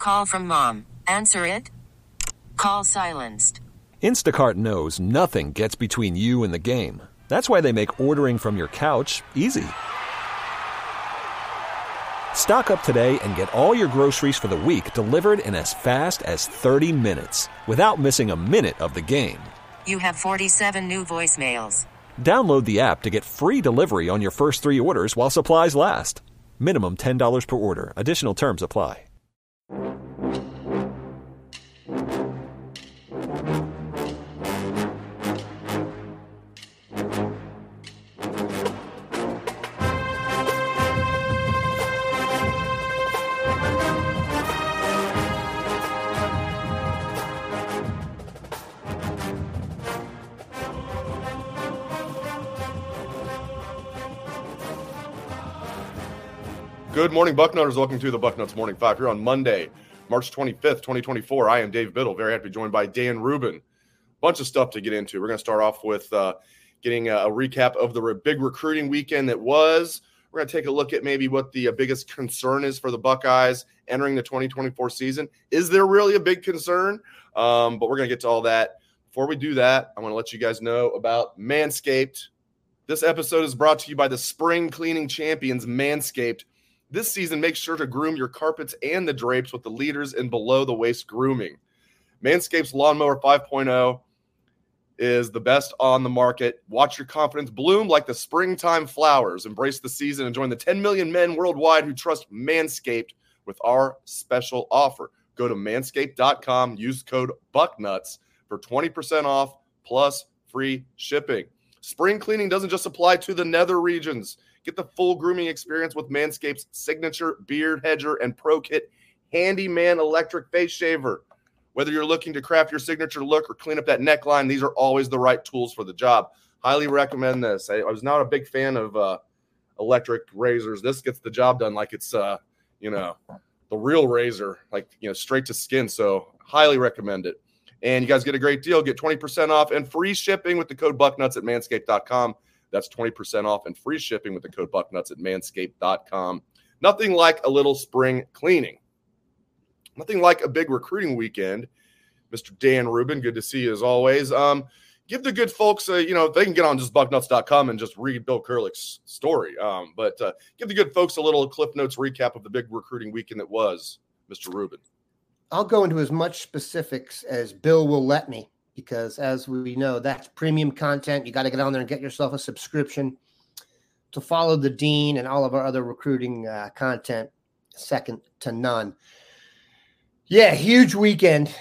Call from mom. Answer it. Call silenced. Instacart knows nothing gets between you and the game. That's why they make ordering from your couch easy. Stock up today and get all your groceries for the week delivered in as fast as 30 minutes without missing a minute of the game. You have 47 new voicemails. Download the app to get free delivery on your first 3 orders while supplies last. Minimum $10 per order. Additional terms apply. Good morning, Bucknutters. Welcome to the Bucknuts Morning Five here on Monday, March 25th, 2024. I am Dave Biddle. Very happy to be joined by Dan Rubin. Bunch of stuff to get into. We're going to start off with getting a recap of the big recruiting weekend that was. We're going to take a look at maybe what the biggest concern is for the Buckeyes entering the 2024 season. Is there really a big concern? But we're going to get to all that. Before we do that, I want to let you guys know about Manscaped. This episode is brought to you by the spring cleaning champions, Manscaped. This season, make sure to groom your carpets and the drapes with the leaders in below-the-waist grooming. Manscaped's Lawnmower 5.0 is the best on the market. Watch your confidence bloom like the springtime flowers. Embrace the season and join the 10 million men worldwide who trust Manscaped with our special offer. Go to manscaped.com, use code BUCKNUTS for 20% off plus free shipping. Spring cleaning doesn't just apply to the nether regions. Get the full grooming experience with Manscaped's signature Beard Hedger and Pro Kit Handyman electric face shaver. Whether you're looking to craft your signature look or clean up that neckline, these are always the right tools for the job. Highly recommend this. I was not a big fan of electric razors. This gets the job done like it's the real razor, straight to skin. So highly recommend it. And you guys get a great deal. Get 20% off and free shipping with the code BUCKNUTS at manscaped.com. That's 20% off and free shipping with the code BUCKNUTS at manscaped.com. Nothing like a little spring cleaning. Nothing like a big recruiting weekend. Mr. Dan Rubin, good to see you as always. Give the good folks, they can get on just bucknuts.com and just read Bill Kurlick's story. But give the good folks a little Cliff Notes recap of the big recruiting weekend that was, Mr. Rubin. I'll go into as much specifics as Bill will let me, because as we know, that's premium content. You got to get on there and get yourself a subscription to follow the dean and all of our other recruiting content, second to none. Yeah, huge weekend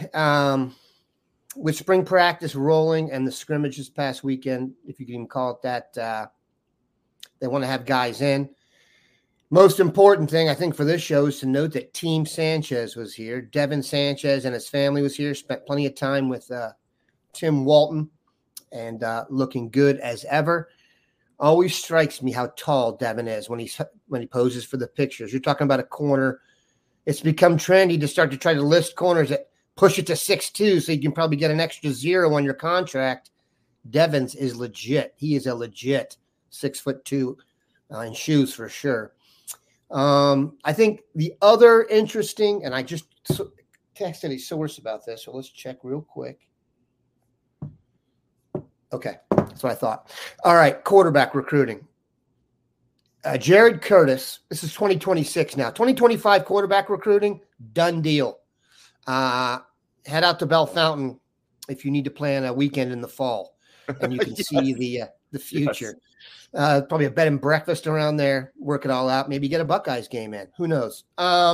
with spring practice rolling and the scrimmage this past weekend, if you can even call it that. They want to have guys in. Most important thing, I think, for this show is to note that Team Sanchez was here. Devin Sanchez and his family was here, spent plenty of time with Tim Walton, and looking good as ever. Always strikes me how tall Devin is when he poses for the pictures. You're talking about a corner. It's become trendy to start to try to list corners that push it to 6'2", so you can probably get an extra 0 on your contract. Devin's is legit. He is a legit 6'2" in shoes for sure. I think the other interesting, and I just texted a source about this, so let's check real quick. Okay, that's what I thought. All right, quarterback recruiting. Jared Curtis, this is 2026 now. 2025 quarterback recruiting, done deal. Head out to Bell Fountain if you need to plan a weekend in the fall, and you can see the future. Yes. Probably a bed and breakfast around there. Work it all out. Maybe get a Buckeyes game in. Who knows?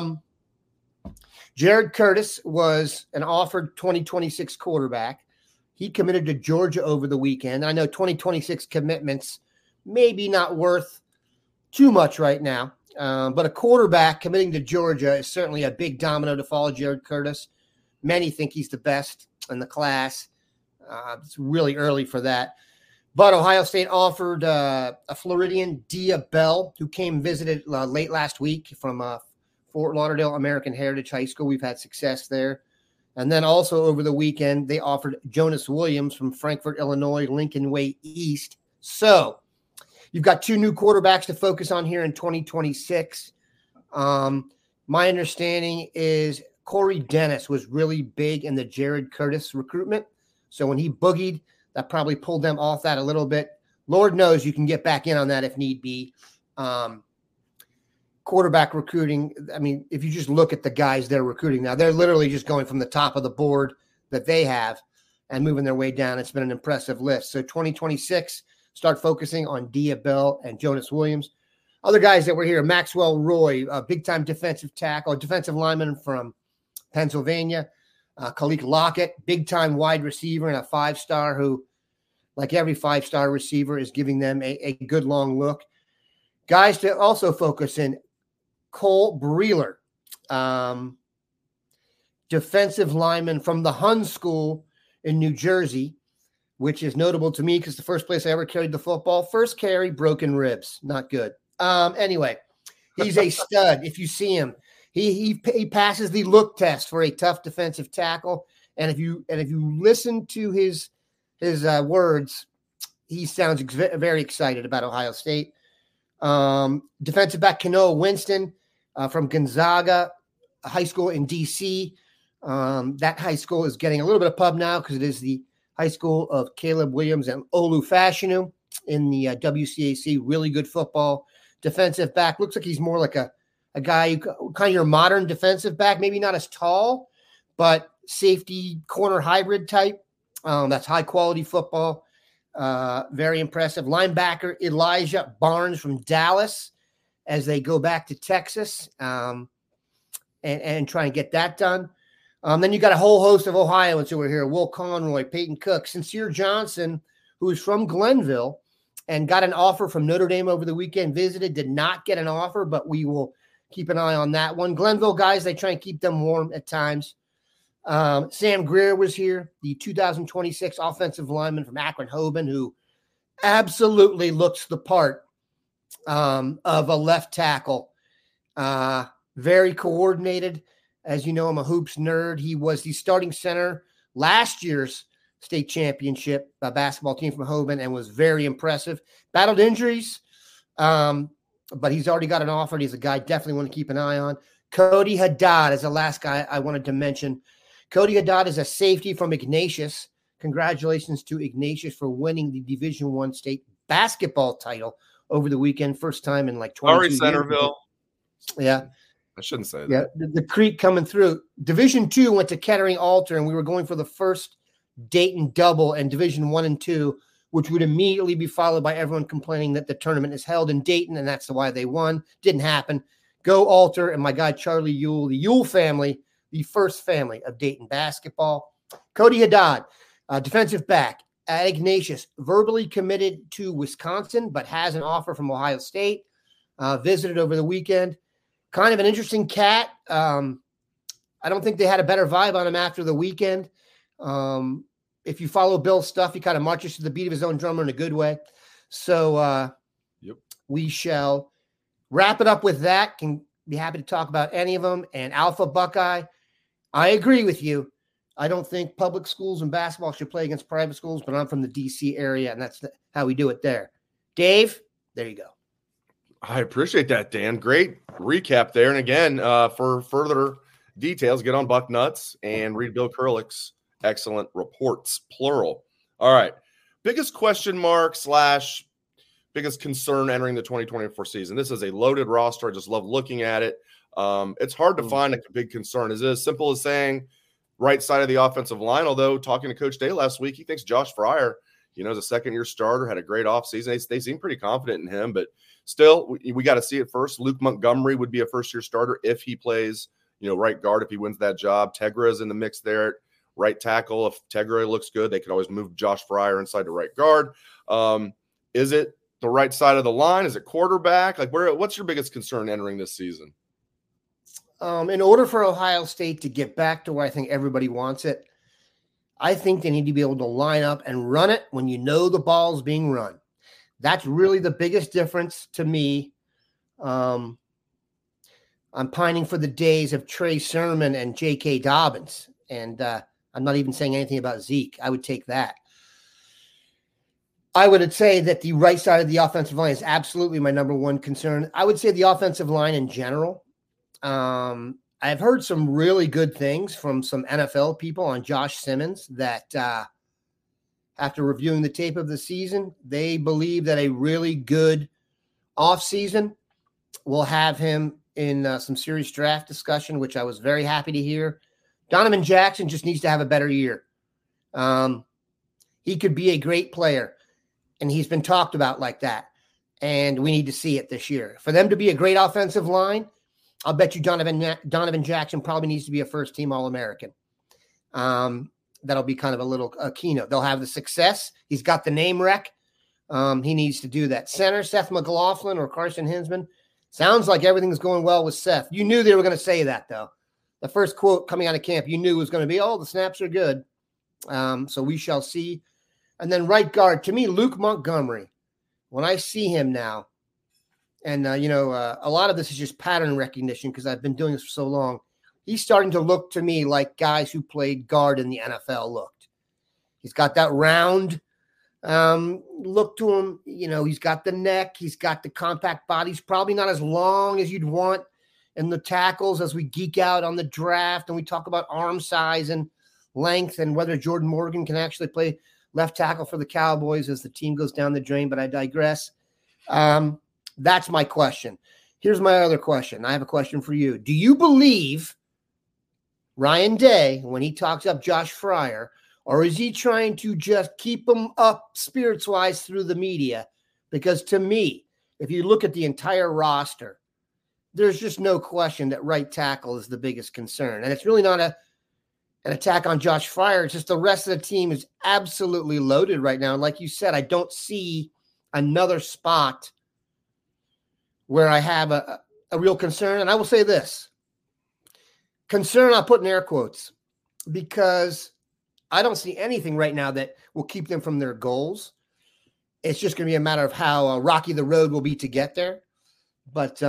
Jared Curtis was an offered 2026 quarterback. He committed to Georgia over the weekend. I know 2026 commitments maybe not worth too much right now, but a quarterback committing to Georgia is certainly a big domino to follow Jared Curtis. Many think he's the best in the class. It's really early for that. But Ohio State offered a Floridian, Dia Bell, who came visited late last week from Fort Lauderdale American Heritage High School. We've had success there. And then also over the weekend, they offered Jonas Williams from Frankfort, Illinois, Lincoln Way East. So you've got 2 new quarterbacks to focus on here in 2026. My understanding is Corey Dennis was really big in the Jared Curtis recruitment. So when he boogied, that probably pulled them off that a little bit. Lord knows you can get back in on that if need be. Quarterback recruiting, I mean, if you just look at the guys they're recruiting now, they're literally just going from the top of the board that they have and moving their way down. It's been an impressive list. So 2026, start focusing on Dia Bell and Jonas Williams. Other guys that were here, Maxwell Roy, a big-time defensive tackle, defensive lineman from Pennsylvania. Khalik Lockett, big-time wide receiver and a 5-star who, like every 5-star receiver, is giving them a good long look. Guys to also focus in, Cole Breeler, defensive lineman from the Hun School in New Jersey, which is notable to me because the first place I ever carried the football, first carry, broken ribs. Not good. Anyway, he's a stud. If you see him, he passes the look test for a tough defensive tackle. And if you listen to his words, he sounds very excited about Ohio State. Defensive back Kanoa Winston from Gonzaga High School in DC. That high school is getting a little bit of pub now because it is the high school of Caleb Williams and Olu Fashanu in the WCAC. Really good football. Defensive back looks like he's more like a guy who kind of your modern defensive back, maybe not as tall, but safety corner hybrid type. That's high quality football. Very impressive. Linebacker Elijah Barnes from Dallas as they go back to Texas and try and get that done. Then you got a whole host of Ohioans who are here. Will Conroy, Peyton Cook, Sincere Johnson, who is from Glenville and got an offer from Notre Dame over the weekend, visited, did not get an offer, but we will keep an eye on that one. Glenville guys, they try and keep them warm at times. Sam Greer was here, the 2026 offensive lineman from Akron-Hoban, who absolutely looks the part of a left tackle. Very coordinated. As you know, I'm a hoops nerd. He was the starting center last year's state championship basketball team from Hoban and was very impressive. Battled injuries, but he's already got an offer. He's a guy definitely want to keep an eye on. Cody Haddad is the last guy I wanted to mention. Cody Haddad is a safety from Ignatius. Congratulations to Ignatius for winning the Division I state basketball title over the weekend. First time in like 22 years. Centerville. Yeah. I shouldn't say that. Yeah, the creek coming through. Division II went to Kettering Alter, and we were going for the first Dayton double and Division I and II, which would immediately be followed by everyone complaining that the tournament is held in Dayton, and that's why they won. Didn't happen. Go Alter and my guy Charlie Yule, the Yule family, the first family of Dayton basketball. Cody Haddad, defensive back at Ignatius, verbally committed to Wisconsin, but has an offer from Ohio State. Visited over the weekend. Kind of an interesting cat. I don't think they had a better vibe on him after the weekend. If you follow Bill's stuff, he kind of marches to the beat of his own drummer in a good way. So we shall wrap it up with that. Can be happy to talk about any of them. And Alpha Buckeye, I agree with you. I don't think public schools and basketball should play against private schools, but I'm from the DC area, and that's how we do it there. Dave, there you go. I appreciate that, Dan. Great recap there. And again, for further details, get on Bucknuts and read Bill Kurlick's excellent reports, plural. All right. Biggest question mark / biggest concern entering the 2024 season. This is a loaded roster. I just love looking at it. It's hard to find a big concern. Is it as simple as saying right side of the offensive line? Although talking to Coach Day last week, he thinks Josh Fryer, is a second-year starter, had a great offseason. They seem pretty confident in him, but still, we got to see it first. Luke Montgomery would be a first-year starter if he plays, right guard, if he wins that job. Tegra is in the mix there. Right tackle, if Tegra looks good, they could always move Josh Fryer inside to right guard. Is it the right side of the line? Is it quarterback? What's your biggest concern entering this season? In order for Ohio State to get back to where I think everybody wants it, I think they need to be able to line up and run it when the ball's being run. That's really the biggest difference to me. I'm pining for the days of Trey Sermon and J.K. Dobbins, and I'm not even saying anything about Zeke. I would take that. I would say that the right side of the offensive line is absolutely my number one concern. I would say the offensive line in general. I've heard some really good things from some NFL people on Josh Simmons that after reviewing the tape of the season, they believe that a really good offseason will have him in some serious draft discussion, which I was very happy to hear. Donovan Jackson just needs to have a better year. He could be a great player, and he's been talked about like that, and we need to see it this year. For them to be a great offensive line, I'll bet you Donovan Jackson probably needs to be a first-team All-American. That'll be kind of a little keynote. They'll have the success. He's got the name rec. He needs to do that. Center, Seth McLaughlin or Carson Hinsman. Sounds like everything's going well with Seth. You knew they were going to say that, though. The first quote coming out of camp, you knew was going to be, the snaps are good. So we shall see. And then right guard, to me, Luke Montgomery. When I see him now, and, a lot of this is just pattern recognition because I've been doing this for so long. He's starting to look to me like guys who played guard in the NFL looked. He's got that round look to him. He's got the neck. He's got the compact body. He's probably not as long as you'd want in the tackles as we geek out on the draft and we talk about arm size and length and whether Jordan Morgan can actually play left tackle for the Cowboys as the team goes down the drain, but I digress. That's my question. Here's my other question. I have a question for you. Do you believe Ryan Day, when he talks up Josh Fryer, or is he trying to just keep him up spirits-wise through the media? Because to me, if you look at the entire roster, there's just no question that right tackle is the biggest concern. And it's really not an attack on Josh Fryer. It's just the rest of the team is absolutely loaded right now. And like you said, I don't see another spot where I have a real concern. And I will say this. Concern, I'll put in air quotes, because I don't see anything right now that will keep them from their goals. It's just going to be a matter of how rocky the road will be to get there. But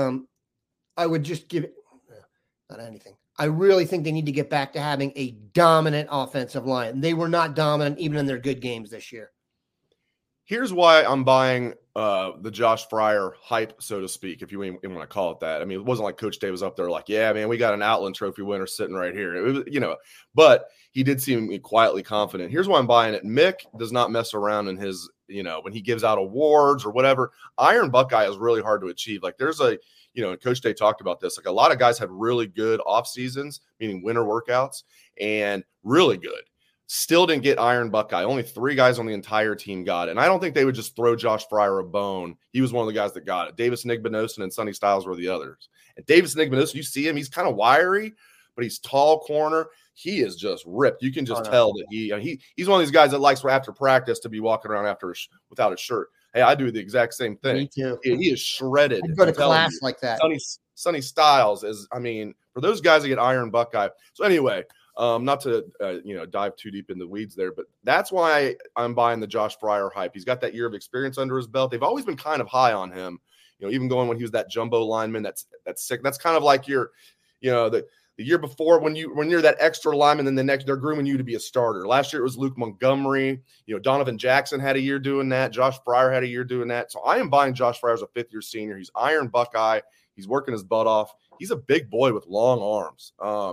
I would just give it not anything. I really think they need to get back to having a dominant offensive line. They were not dominant even in their good games this year. Here's why I'm buying the Josh Fryer hype, so to speak, if you even want to call it that. I mean, it wasn't like Coach Day was up there like, yeah, man, we got an Outland Trophy winner sitting right here. It was, but he did seem quietly confident. Here's why I'm buying it. Mick does not mess around in his, when he gives out awards or whatever. Iron Buckeye is really hard to achieve. Like there's and Coach Day talked about this. Like a lot of guys had really good off seasons, meaning winter workouts, and really good. Still didn't get Iron Buckeye. Only 3 guys on the entire team got it. And I don't think they would just throw Josh Fryer a bone. He was one of the guys that got it. Davis Nigbinosin and Sonny Styles were the others. And Davis Nigbinosin, you see him, he's kind of wiry, but he's tall corner. He is just ripped. You can just tell that he's one of these guys that likes after practice to be walking around without a shirt. Hey, I do the exact same thing. Me too. He is shredded. I'd go to class like that. Sonny Styles is, for those guys that get Iron Buckeye. So anyway, not to dive too deep in the weeds there, but that's why I'm buying the Josh Fryer hype. He's got that year of experience under his belt. They've always been kind of high on him. Even going when he was that jumbo lineman, that's sick. That's kind of like your, the year before when you're that extra lineman, then the next they're grooming you to be a starter. Last year it was Luke Montgomery. Donovan Jackson had a year doing that. Josh Fryer had a year doing that. So I am buying Josh Fryer as a 5th-year senior. He's Iron Buckeye. He's working his butt off. He's a big boy with long arms.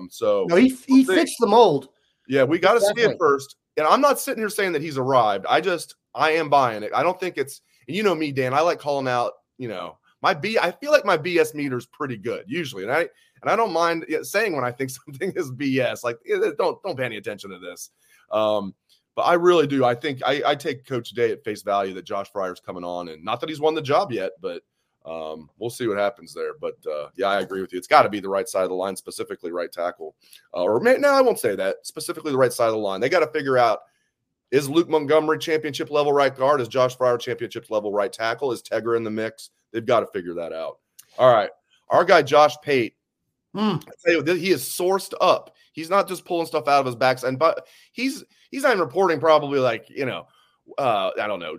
He fits the mold. Yeah, we got to see it first. And I'm not sitting here saying that he's arrived. I am buying it. I don't think it's, and you know me, Dan, I like calling out, I feel like my BS meter is pretty good usually. And I don't mind saying when I think something is BS, like don't pay any attention to this. But I really do. I think I take Coach Day at face value that Josh Fryer's coming on, and not that he's won the job yet, but we'll see what happens there. But I agree with you. It's got to be the right side of the line, specifically right tackle. I won't say that. Specifically the right side of the line. They got to figure out, is Luke Montgomery championship level right guard? Is Josh Fryer championship level right tackle? Is Tegra in the mix? They've got to figure that out. All right. Our guy, Josh Pate, I tell you, he is sourced up. He's not just pulling stuff out of his backside, but he's not reporting probably like, I don't know.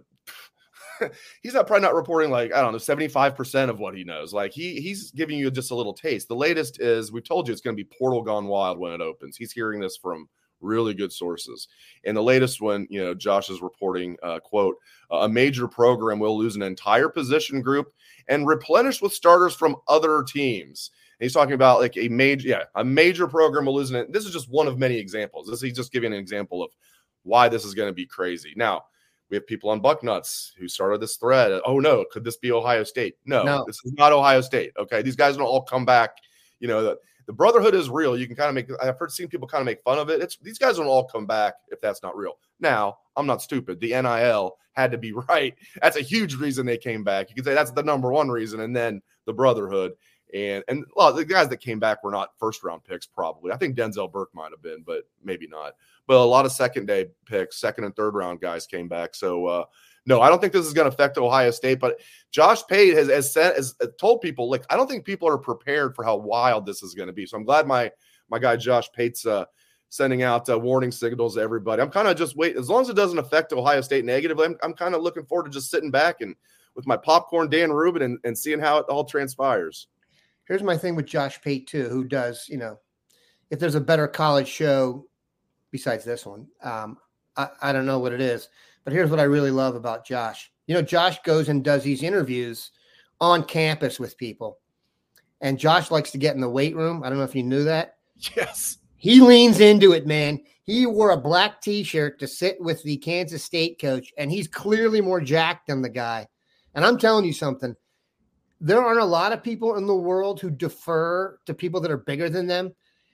He's probably not reporting like, I don't know, 75% of what he knows. Like he's giving you just a little taste. The latest is, we've told you it's going to be portal gone wild when it opens. He's hearing this from really good sources. And the latest one, Josh is reporting, quote, a major program will lose an entire position group and replenish with starters from other teams. he's talking about like a major program will lose it. This is just one of many examples. He's just giving an example of why this is going to be crazy. Now, we have people on Bucknuts who started this thread. Oh no, could this be Ohio State? No, this is not Ohio State. Okay, these guys don't all come back. You know, the brotherhood is seen people kind of make fun of it. These guys don't all come back if that's not real. Now, I'm not stupid. The NIL had to be right. That's a huge reason they came back. You could say that's the number one reason, and then the brotherhood. And a lot of the guys that came back were not first-round picks, probably. I think Denzel Burke might have been, but maybe not. But a lot of second-day picks, second- and third-round guys came back. So, no, I don't think this is going to affect Ohio State. But Josh Pate has told people, like, I don't think people are prepared for how wild this is going to be. So I'm glad my guy Josh Pate's sending out warning signals to everybody. I'm kind of just waiting. As long as it doesn't affect Ohio State negatively, I'm kind of looking forward to just sitting back and with my popcorn, Dan Rubin, and seeing how it all transpires. Here's my thing with Josh Pate, too, who does, if there's a better college show besides this one, I don't know what it is. But here's what I really love about Josh. Josh goes and does these interviews on campus with people. And Josh likes to get in the weight room. I don't know if you knew that. Yes. He leans into it, man. He wore a black T-shirt to sit with the Kansas State coach, and he's clearly more jacked than the guy. And I'm telling you something. There aren't a lot of people in the world who defer to people that are bigger than them.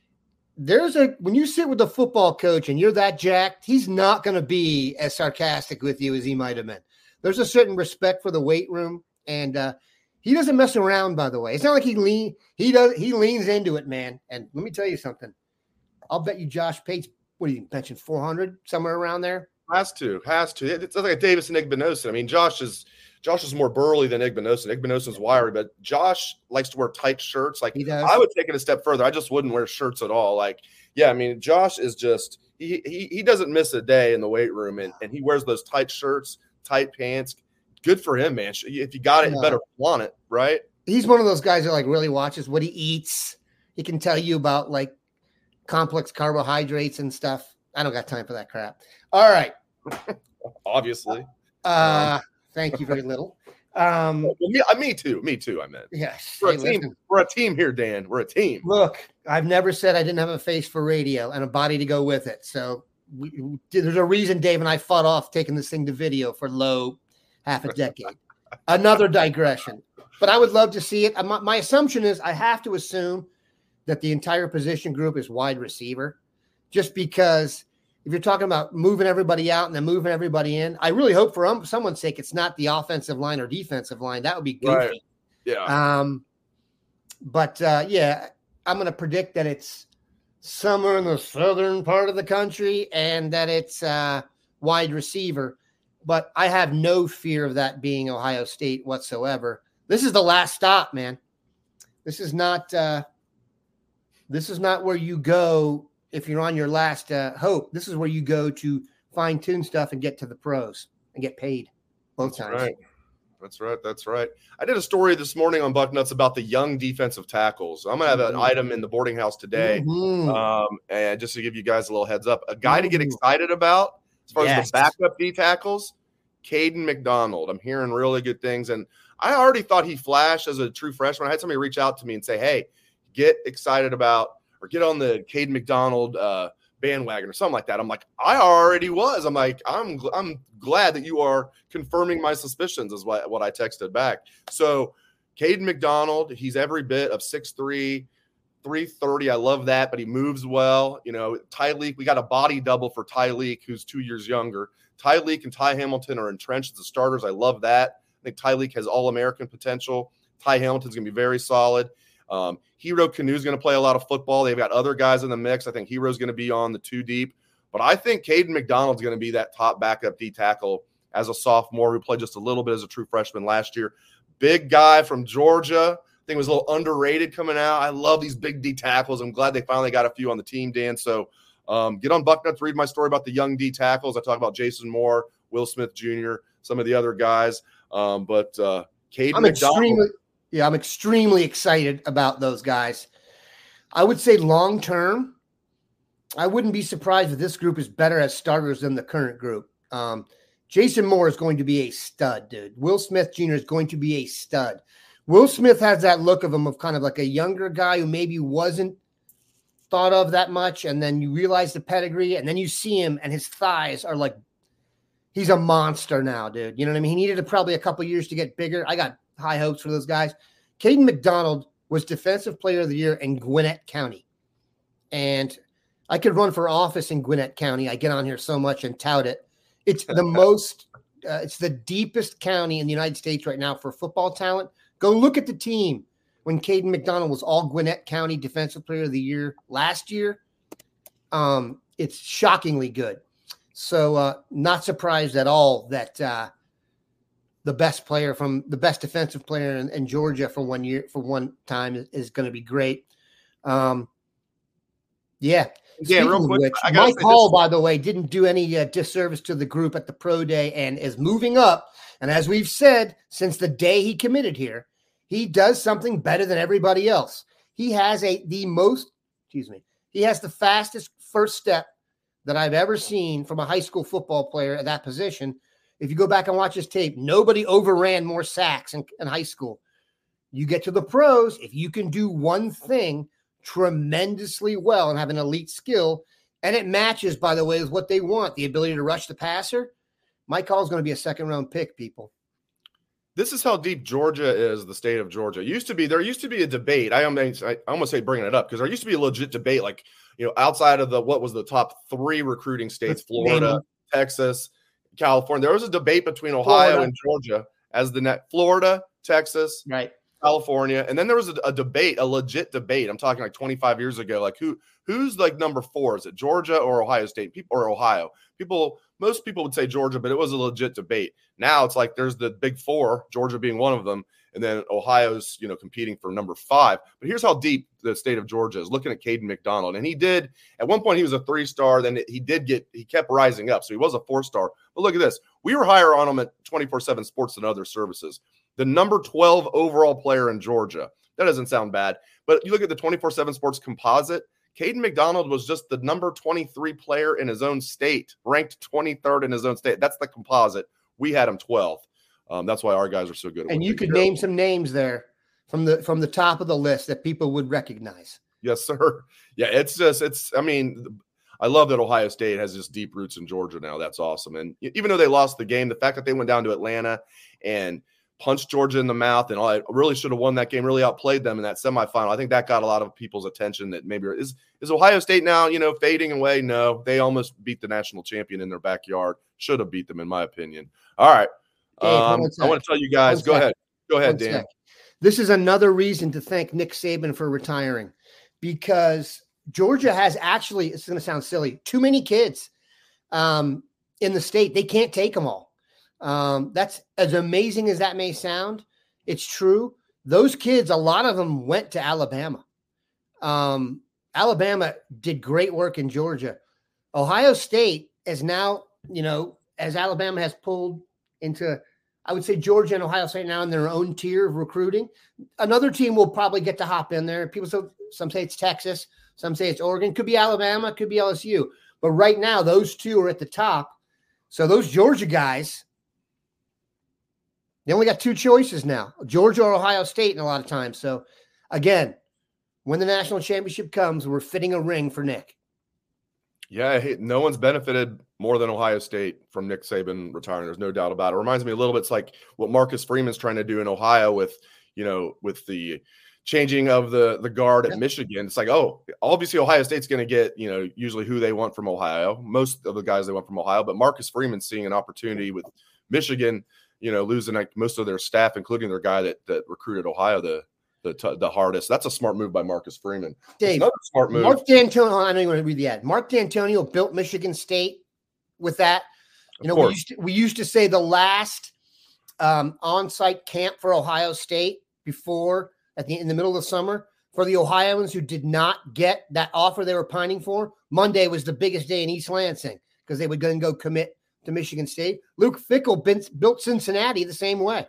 When you sit with a football coach and you're that jacked, he's not going to be as sarcastic with you as he might have been. There's a certain respect for the weight room, and he doesn't mess around, by the way. It's not like he leans into it, man. And let me tell you something. I'll bet you Josh Pate's, what do you mention, 400, somewhere around there? Has to. It's like a Davis and Igbinosun. I mean, Josh is more burly than Igbinosun. Igbinosun's wiry, but Josh likes to wear tight shirts. Like, he does. I would take it a step further. I just wouldn't wear shirts at all. Like, yeah, I mean, Josh is just he doesn't miss a day in the weight room, and he wears those tight shirts, tight pants. Good for him, man. If you got it, you better flaunt it, right? He's one of those guys that like really watches what he eats. He can tell you about like complex carbohydrates and stuff. I don't got time for that crap. All right. Obviously. Thank you very little. Me too. I meant. Yes. We're a team here, Dan. We're a team. Look, I've never said I didn't have a face for radio and a body to go with it. So there's a reason Dave and I fought off taking this thing to video for half a decade. Another digression. But I would love to see it. My assumption is I have to assume that the entire position group is wide receiver, just because if you're talking about moving everybody out and then moving everybody in, I really hope for someone's sake it's not the offensive line or defensive line. That would be goofy. Right. Yeah. But I'm going to predict that it's somewhere in the southern part of the country and that it's wide receiver. But I have no fear of that being Ohio State whatsoever. This is the last stop, man. This is not where you go if you're on your last hope. This is where you go to fine-tune stuff and get to the pros and get paid both times. Right. That's right. I did a story this morning on Bucknuts about the young defensive tackles. I'm going to have an item in the boarding house today. Mm-hmm. And just to give you guys a little heads up, a guy to get excited about as far as the backup D tackles, Caden McDonald. I'm hearing really good things. And I already thought he flashed as a true freshman. I had somebody reach out to me and say, hey, get excited about or get on the Caden McDonald bandwagon or something like that. I'm like, I already was. I'm like, I'm glad that you are confirming my suspicions is what I texted back. So Caden McDonald, he's every bit of 6'3", 330. I love that, but he moves well. Tyleik, we got a body double for Tyleik, who's 2 years younger. Tyleik and Ty Hamilton are entrenched as the starters. I love that. I think Tyleik has All-American potential. Ty Hamilton's going to be very solid. Hero Canu's going to play a lot of football. They've got other guys in the mix. I think Hero's going to be on the 2 deep. But I think Caden McDonald's going to be that top backup D tackle as a sophomore who played just a little bit as a true freshman last year. Big guy from Georgia. I think it was a little underrated coming out. I love these big D tackles. I'm glad they finally got a few on the team, Dan. So get on Bucknuts, read my story about the young D tackles. I talk about Jason Moore, Will Smith Jr., some of the other guys. But Caden McDonald. I'm extremely excited about those guys. I would say long term, I wouldn't be surprised if this group is better as starters than the current group. Jason Moore is going to be a stud, dude. Will Smith Jr. is going to be a stud. Will Smith has that look of him of kind of like a younger guy who maybe wasn't thought of that much, and then you realize the pedigree, and then you see him, and his thighs are like, he's a monster now, dude. You know what I mean? He needed probably a couple years to get bigger. I got high hopes for those guys. Caden McDonald was Defensive Player of the Year in Gwinnett County, and I could run for office in Gwinnett County. I get on here so much and tout it. It's the most, it's the deepest county in the United States right now for football talent. Go look at the team when Caden McDonald was all Gwinnett County Defensive Player of the Year last year. It's shockingly good. So not surprised at all that the best defensive player in Georgia for one time is going to be great. Yeah. Yeah, real quick, which, Mike Hall, by the way, didn't do any disservice to the group at the pro day and is moving up. And as we've said, since the day he committed here, he does something better than everybody else. He has the fastest first step that I've ever seen from a high school football player at that position. If you go back and watch his tape, nobody overran more sacks in high school. You get to the pros, if you can do one thing tremendously well and have an elite skill, and it matches, by the way, with what they want, the ability to rush the passer, Mike Hall is going to be a second-round pick, people. This is how deep Georgia is, the state of Georgia. There used to be a debate. I almost say bringing it up because there used to be a legit debate, like, outside of what was the top 3 recruiting states, Florida, Texas, California. There was a debate between Ohio and Georgia as the net. Florida, Texas, right, California, and then there was a debate, a legit debate. I'm talking like 25 years ago. Like who's like number 4? Is it Georgia or Ohio State? Ohio? Most people would say Georgia, but it was a legit debate. Now it's like there's the big 4, Georgia being one of them, and then Ohio's competing for number 5. But here's how deep the state of Georgia is. Looking at Caden McDonald, and he did at one point he was a 3-star. Then he kept rising up, so he was a 4-star. But look at this: we were higher on him at 24/7 Sports than other services. The number 12 overall player in Georgia. That doesn't sound bad, but you look at the 24/7 Sports composite. Caden McDonald was just the number 23 player in his own state, ranked 23rd in his own state. That's the composite. We had him 12th. That's why our guys are so good. And you could name some names there from the top of the list that people would recognize. Yes, sir. Yeah, I love that Ohio State has just deep roots in Georgia now. That's awesome. And even though they lost the game, the fact that they went down to Atlanta and punched Georgia in the mouth and I really should have won that game, really outplayed them in that semifinal. I think that got a lot of people's attention that maybe is Ohio State now, fading away? No, they almost beat the national champion in their backyard. Should have beat them, in my opinion. All right. Dave, I want to tell you guys, go ahead, Dan. This is another reason to thank Nick Saban for retiring, because Georgia has actually, it's going to sound silly, too many kids in the state. They can't take them all. That's as amazing as that may sound. It's true. Those kids, a lot of them went to Alabama. Alabama did great work in Georgia. Ohio State is now, as Alabama has pulled into, I would say Georgia and Ohio State now in their own tier of recruiting. Another team will probably get to hop in there. Some say it's Texas, some say it's Oregon, could be Alabama, could be LSU. But right now, those two are at the top. So those Georgia guys, they only got 2 choices now, Georgia or Ohio State, in a lot of times. So, again, when the national championship comes, we're fitting a ring for Nick. Yeah, no one's benefited more than Ohio State from Nick Saban retiring. There's no doubt about it. It reminds me a little bit, it's like what Marcus Freeman's trying to do in Ohio with the changing of the guard at Michigan. It's like, obviously Ohio State's going to get, usually who they want from Ohio, most of the guys they want from Ohio, but Marcus Freeman's seeing an opportunity with Michigan, losing like most of their staff, including their guy that recruited Ohio the hardest. That's a smart move by Marcus Freeman. Dave, another smart move. Mark D'Antonio, I know you want to read the ad. Mark D'Antonio built Michigan State with that. We used to say the last on-site camp for Ohio State before in the middle of the summer for the Ohioans who did not get that offer they were pining for. Monday was the biggest day in East Lansing because they would go commit to Michigan State. Luke Fickell built Cincinnati the same way.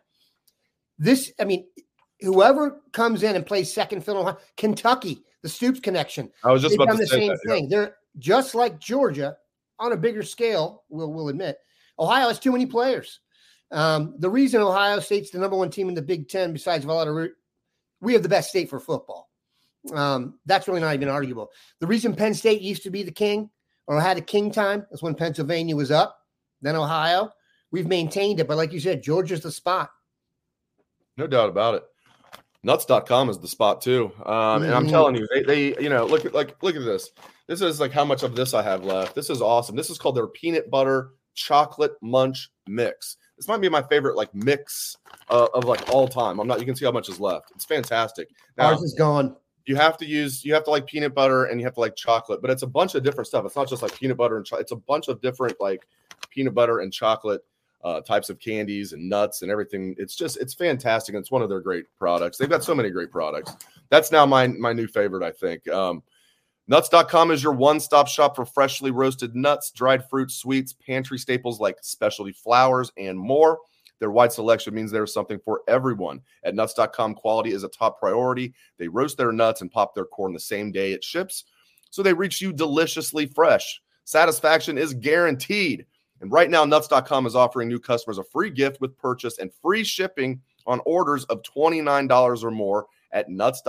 Whoever comes in and plays second fiddle, Kentucky, the Stoops connection. I was just about to say the same thing. Yeah. They're just like Georgia on a bigger scale. We'll admit, Ohio has too many players. The reason Ohio State's the number one team in the Big Ten, besides we have the best state for football. That's really not even arguable. The reason Penn State used to be the king or had a king time is when Pennsylvania was up, then Ohio. We've maintained it, but like you said, Georgia's the spot. No doubt about it. Nuts.com is the spot too. And I'm telling you, they look at this. This is like how much of this I have left. This is awesome. This is called their peanut butter chocolate munch mix. This might be my favorite like mix of like all time. You can see how much is left. It's fantastic. Now, ours is gone. You have to like peanut butter and you have to like chocolate, but it's a bunch of different stuff. It's not just like peanut butter and chocolate. It's a bunch of different like peanut butter and chocolate types of candies and nuts and everything. It's fantastic. And it's one of their great products. They've got so many great products. That's now my new favorite, I think. Nuts.com is your one-stop shop for freshly roasted nuts, dried fruits, sweets, pantry staples like specialty flours, and more. Their wide selection means there's something for everyone. At Nuts.com, quality is a top priority. They roast their nuts and pop their corn the same day it ships, so they reach you deliciously fresh. Satisfaction is guaranteed. And right now, Nuts.com is offering new customers a free gift with purchase and free shipping on orders of $29 or more at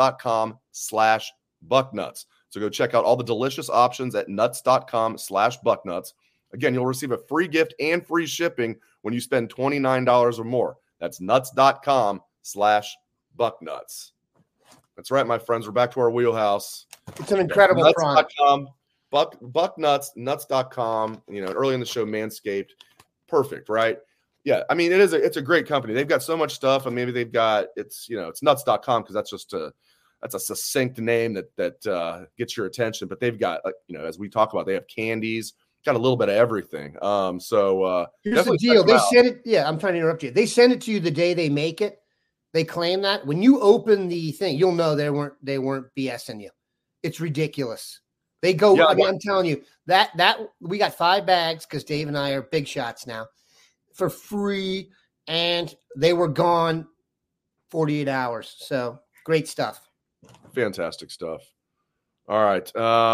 Nuts.com/Bucknuts. So go check out all the delicious options at Nuts.com/Bucknuts. Again, you'll receive a free gift and free shipping when you spend $29 or more. That's Nuts.com/Bucknuts. That's right, my friends. We're back to our wheelhouse. It's an incredible product. Bucknuts, Nuts.com. Early in the show, Manscaped. Perfect, right? Yeah, I mean, it's a great company. They've got so much stuff, and maybe they've got it's Nuts.com because that's just a succinct name that gets your attention. But they've got as we talk about, they have candies, got a little bit of everything. Here's the deal. They send it. Yeah, I'm trying to interrupt you. They send it to you the day they make it. They claim that when you open the thing, you'll know they weren't BSing you. It's ridiculous. They go. Yeah, I'm telling you that we got 5 bags because Dave and I are big shots now for free, and they were gone 48 hours. So great stuff. Fantastic stuff. All right.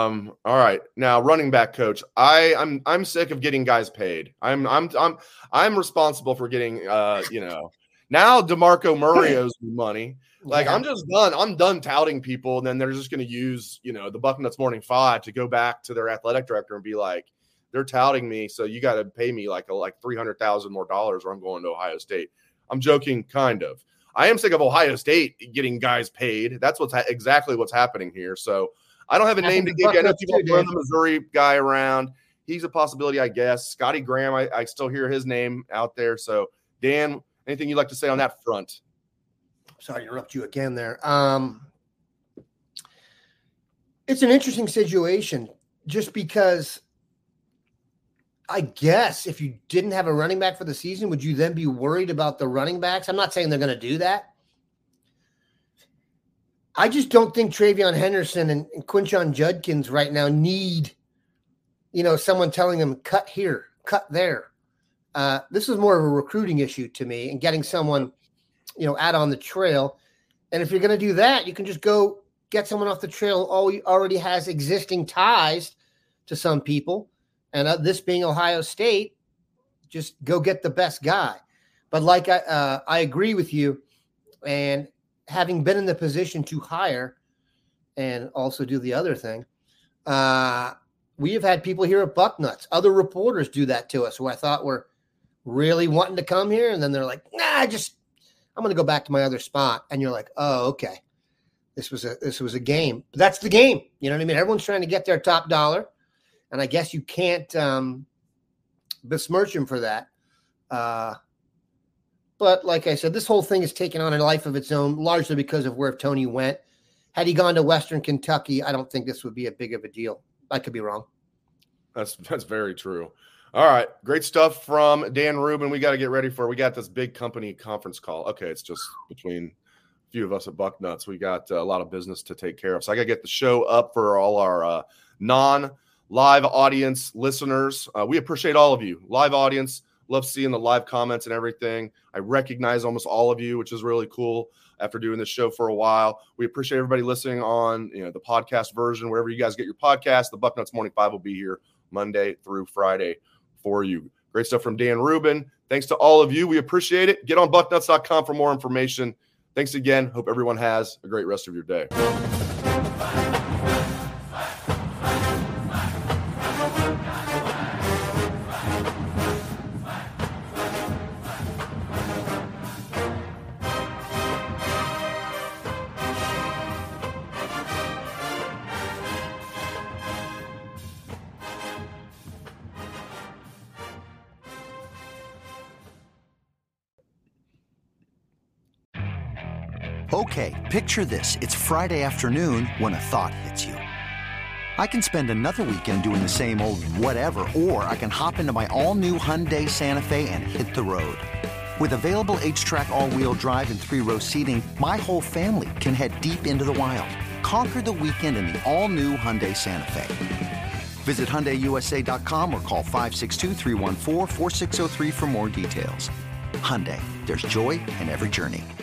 Now, running back coach, I'm sick of getting guys paid. I'm responsible for getting now DeMarco Murray owes me money. Like, yeah. I'm just done. I'm done touting people, and then they're just going to use, the Bucknuts Morning 5 to go back to their athletic director and be like, they're touting me, so you got to pay me like $300,000 more dollars, or I'm going to Ohio State. I'm joking, kind of. I am sick of Ohio State getting guys paid. That's exactly what's happening here. So I don't have a name to give you. I know people throw the Missouri guy around. He's a possibility, I guess. Scotty Graham, I still hear his name out there. So, Dan, anything you'd like to say on that front? Sorry to interrupt you again there. It's an interesting situation just because I guess if you didn't have a running back for the season, would you then be worried about the running backs? I'm not saying they're going to do that. I just don't think Travion Henderson and Quinshon Judkins right now need, someone telling them cut here, cut there. This is more of a recruiting issue to me and getting someone out on the trail. And if you're going to do that, you can just go get someone off the trail who already has existing ties to some people. And this being Ohio State, just go get the best guy. But like I agree with you, and having been in the position to hire and also do the other thing, we have had people here at Bucknuts, other reporters do that to us who I thought were really wanting to come here. And then they're like, I'm going to go back to my other spot. And you're like, oh, okay. This was a game. But that's the game. You know what I mean? Everyone's trying to get their top dollar. And I guess you can't besmirch him for that. But like I said, this whole thing has taken on a life of its own, largely because of where Tony went. Had he gone to Western Kentucky, I don't think this would be a big of a deal. I could be wrong. That's very true. All right. Great stuff from Dan Rubin. We got to get ready we got this big company conference call. Okay. It's just between a few of us at Bucknuts. We got a lot of business to take care of. So I got to get the show up for all our non-live audience listeners. We appreciate all of you. Live audience. Love seeing the live comments and everything. I recognize almost all of you, which is really cool after doing this show for a while. We appreciate everybody listening on the podcast version, wherever you guys get your podcast. The Bucknuts Morning 5 will be here Monday through Friday for you. Great stuff from Dan Rubin. Thanks to all of you. We appreciate it. Get on bucknuts.com for more information. Thanks again. Hope everyone has a great rest of your day. Okay, picture this. It's Friday afternoon when a thought hits you. I can spend another weekend doing the same old whatever, or I can hop into my all-new Hyundai Santa Fe and hit the road. With available H-Track all-wheel drive and 3-row seating, my whole family can head deep into the wild. Conquer the weekend in the all-new Hyundai Santa Fe. Visit HyundaiUSA.com or call 562-314-4603 for more details. Hyundai, there's joy in every journey.